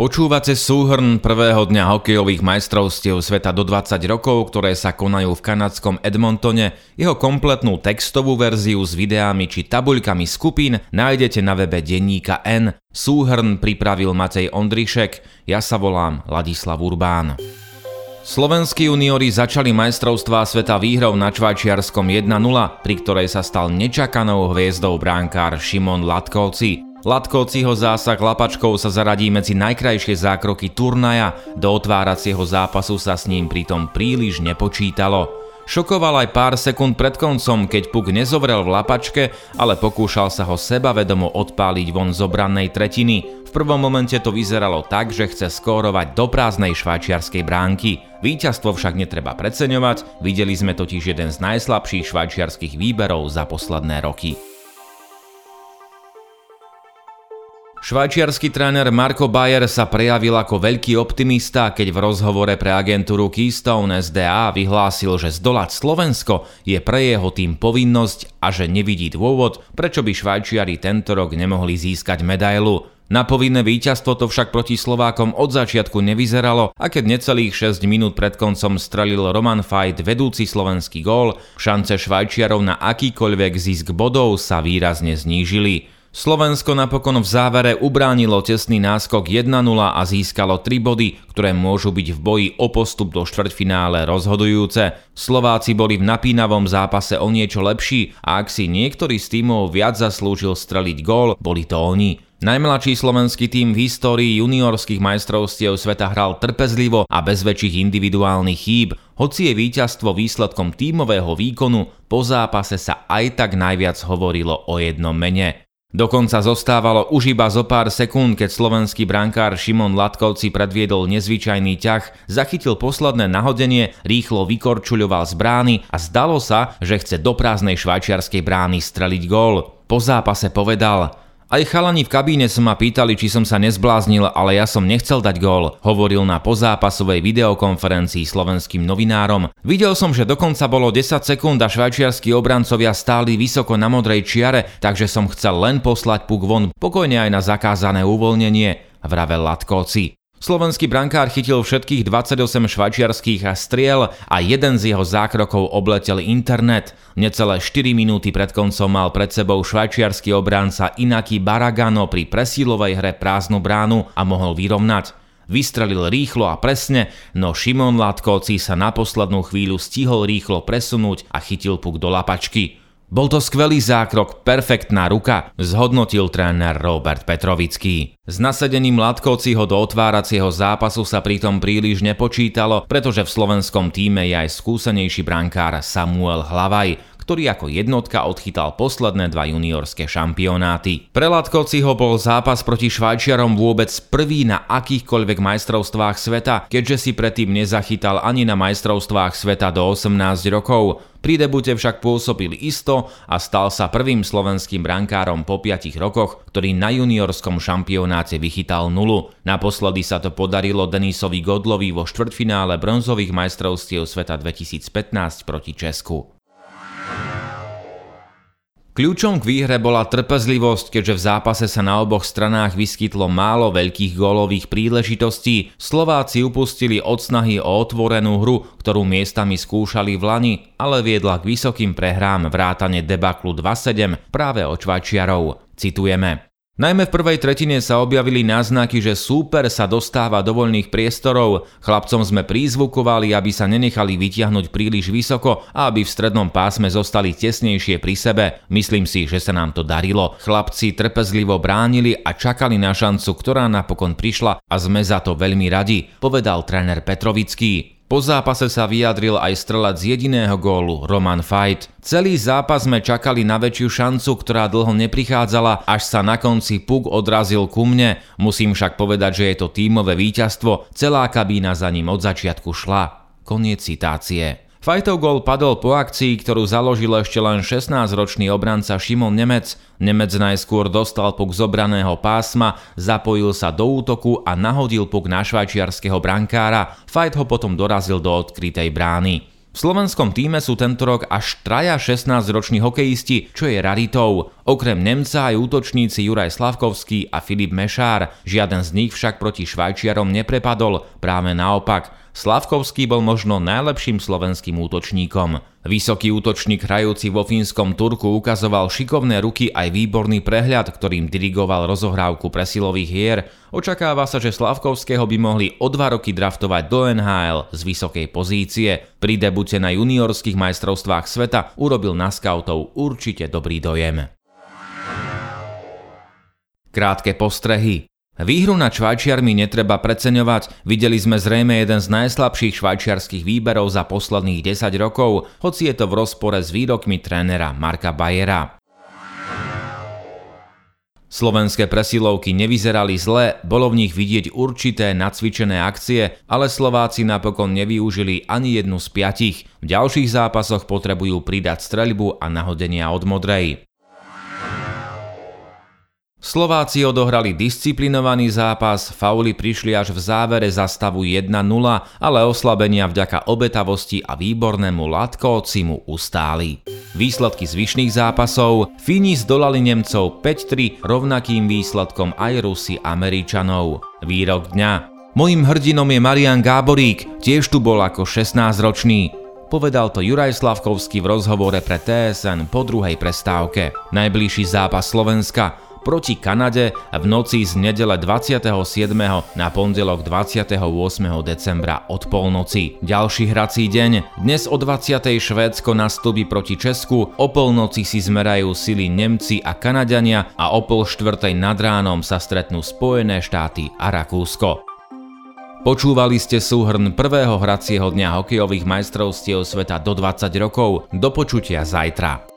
Počúvate súhrn prvého dňa hokejových majstrovstiev sveta do 20 rokov, ktoré sa konajú v kanadskom Edmontone. Jeho kompletnú textovú verziu s videami či tabuľkami skupín nájdete na webe denníka N. Súhrn pripravil Matej Ondrišek, ja sa volám Ladislav Urbán. Slovenskí juniori začali majstrovstvá sveta výhrou na Švajčiarskom 1-0, pri ktorej sa stal nečakanou hviezdou bránkár Šimon Latkovci. Latkovciho zásah lapačkou sa zaradí medzi najkrajšie zákroky turnaja, do otváracieho zápasu sa s ním pritom príliš nepočítalo. Šokoval aj pár sekúnd pred koncom, keď puk nezovrel v lapačke, ale pokúšal sa ho sebavedomo odpáliť von z obrannej tretiny. V prvom momente to vyzeralo tak, že chce skórovať do prázdnej švajčiarskej bránky. Víťazstvo však netreba preceňovať, videli sme totiž jeden z najslabších švajčiarskych výberov za posledné roky. Švajčiarsky tréner Marco Bayer sa prejavil ako veľký optimista, keď v rozhovore pre agentúru Keystone SDA vyhlásil, že zdolať Slovensko je pre jeho tým povinnosť a že nevidí dôvod, prečo by Švajčiari tento rok nemohli získať medailu. Na povinné víťazstvo to však proti Slovákom od začiatku nevyzeralo a keď necelých 6 minút pred koncom strelil Roman Fajt vedúci slovenský gól, šance Švajčiarov na akýkoľvek zisk bodov sa výrazne znížili. Slovensko napokon v závere ubránilo tesný náskok 1-0 a získalo 3 body, ktoré môžu byť v boji o postup do štvrťfinále rozhodujúce. Slováci boli v napínavom zápase o niečo lepší a ak si niektorý z tímov viac zaslúžil streliť gól, boli to oni. Najmladší slovenský tím v histórii juniorských majstrovstiev sveta hral trpezlivo a bez väčších individuálnych chýb. Hoci je víťazstvo výsledkom tímového výkonu, po zápase sa aj tak najviac hovorilo o jednom mene. Dokonca zostávalo už iba zo pár sekúnd, keď slovenský brankár Šimon Latkovci predviedol nezvyčajný ťah, zachytil posledné nahodenie, rýchlo vykorčuľoval z brány a zdalo sa, že chce do prázdnej švajčiarskej brány streliť gól. Po zápase povedal: Aj chalani v kabíne sa ma pýtali, či som sa nezbláznil, ale ja som nechcel dať gól, hovoril na pozápasovej videokonferencii slovenským novinárom. Videl som, že dokonca bolo 10 sekúnd a švajčiarski obrancovia stáli vysoko na modrej čiare, takže som chcel len poslať puk von, pokojne aj na zakázané uvoľnenie, vravel Latkovci. Slovenský brankár chytil všetkých 28 švajčiarskych striel a jeden z jeho zákrokov obletel internet. Necelé 4 minúty pred koncom mal pred sebou švajčiarsky obránca Inaki Baragano pri presílovej hre prázdnu bránu a mohol vyrovnať. Vystrelil rýchlo a presne, no Šimon Latkovci sa na poslednú chvíľu stihol rýchlo presunúť a chytil puk do lapačky. Bol to skvelý zákrok, perfektná ruka, zhodnotil tréner Robert Petrovický. S nasadením Latkovciho do otváracieho zápasu sa pritom príliš nepočítalo, pretože v slovenskom tíme je aj skúsenejší brankár Samuel Hlavaj, ktorý ako jednotka odchytal posledné 2 juniorské šampionáty. Pre Latkovciho bol zápas proti Švajčiarom vôbec prvý na akýchkoľvek majstrovstvách sveta, keďže si predtým nezachytal ani na majstrovstvách sveta do 18 rokov. Pri debute však pôsobil isto a stal sa prvým slovenským brankárom po 5 rokoch, ktorý na juniorskom šampionáte vychytal 0. Naposledy sa to podarilo Denisovi Godlovi vo štvrťfinále bronzových majstrovstiev sveta 2015 proti Česku. Kľúčom k výhre bola trpezlivosť, keďže v zápase sa na oboch stranách vyskytlo málo veľkých gólových príležitostí. Slováci upustili od snahy o otvorenú hru, ktorú miestami skúšali v lani, ale viedla k vysokým prehrám vrátane debaklu 2-7 práve od Švajčiarov. Citujeme: Najmä v prvej tretine sa objavili náznaky, že súper sa dostáva do voľných priestorov. Chlapcom sme prizvukovali, aby sa nenechali vytiahnuť príliš vysoko a aby v strednom pásme zostali tesnejšie pri sebe. Myslím si, že sa nám to darilo. Chlapci trpezlivo bránili a čakali na šancu, ktorá napokon prišla a sme za to veľmi radi, povedal tréner Petrovický. Po zápase sa vyjadril aj strelec z jediného gólu Roman Fajt. Celý zápas sme čakali na väčšiu šancu, ktorá dlho neprichádzala, až sa na konci puk odrazil ku mne. Musím však povedať, že je to tímové víťazstvo. Celá kabína za ním od začiatku šla. Koniec citácie. Fajtov gól padol po akcii, ktorú založil ešte len 16-ročný obranca Šimon Nemec. Nemec najskôr dostal puk z obraného pásma, zapojil sa do útoku a nahodil puk na švajčiarskeho brankára. Fajt ho potom dorazil do odkrytej brány. V slovenskom tíme sú tento rok až traja 16-roční hokejisti, čo je raritou. Okrem Nemca aj útočníci Juraj Slavkovský a Filip Mešár, žiaden z nich však proti Švajčiarom neprepadol, práve naopak. Slavkovský bol možno najlepším slovenským útočníkom. Vysoký útočník hrajúci vo fínskom Turku ukazoval šikovné ruky aj výborný prehľad, ktorým dirigoval rozohrávku presilových hier. Očakáva sa, že Slavkovského by mohli o 2 roky draftovať do NHL z vysokej pozície. Pri debute na juniorských majstrovstvách sveta urobil na skautov určite dobrý dojem. Krátke postrehy. Výhru nad Švajčiarmi netreba preceňovať, videli sme zrejme jeden z najslabších švajčiarskych výberov za posledných 10 rokov, hoci je to v rozpore s výrokmi trénera Marka Bayera. Slovenské presilovky nevyzerali zle, bolo v nich vidieť určité nacvičené akcie, ale Slováci napokon nevyužili ani jednu z 5. V ďalších zápasoch potrebujú pridať streľbu a nahodenia od modrej. Slováci odohrali disciplinovaný zápas, fauly prišli až v závere za stavu 1-0, ale oslabenia vďaka obetavosti a výbornému Latkovcimu ustáli. Výsledky zvyšných zápasov: Fíni zdolali Nemcov 5-3, rovnakým výsledkom aj Rusi Američanov. Výrok dňa: Mojím hrdinom je Marián Gáborík, tiež tu bol ako 16-ročný. Povedal to Juraj Slavkovský v rozhovore pre TSN po druhej prestávke. Najbližší zápas Slovenska proti Kanade v noci z nedele 27. na pondelok 28. decembra od polnoci. Ďalší hrací deň: dnes o 20. Švédsko nastúpi proti Česku, o polnoci si zmerajú sily Nemci a Kanaďania a o 3:30 nad ránom sa stretnú Spojené štáty a Rakúsko. Počúvali ste súhrn prvého hracieho dňa hokejových majstrovstiev sveta do 20 rokov. Do počutia zajtra.